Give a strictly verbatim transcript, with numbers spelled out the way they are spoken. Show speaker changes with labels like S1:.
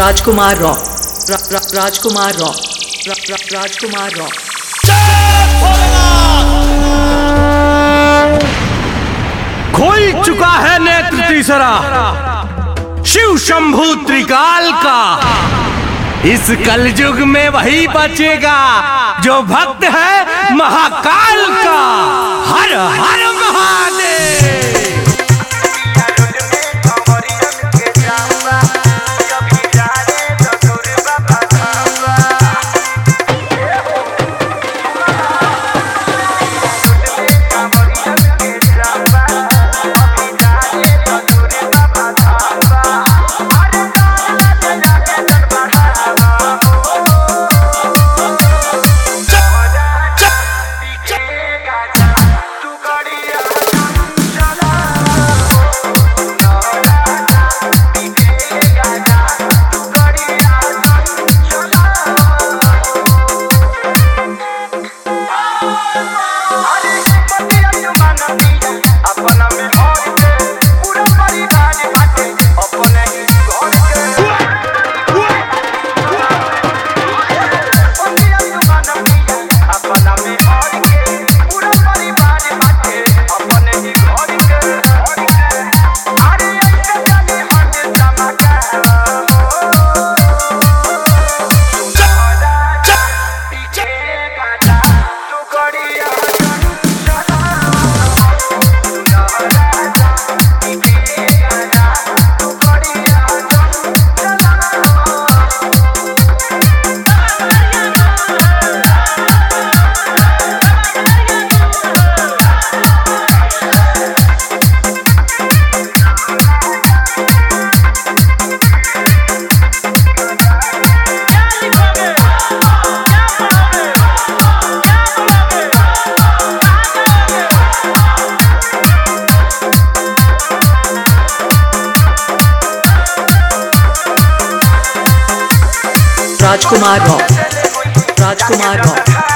S1: राजकुमार raw रा, रा, राजकुमार raw रा, रा, राजकुमार रॉ।
S2: खोल चुका है नेत्र तीसरा शिव शंभू त्रिकाल का। इस कलयुग में वही बचेगा जो भक्त है महाकाल का। हर हर महादेव।
S1: राजकुमार रॉ राजकुमार रॉ।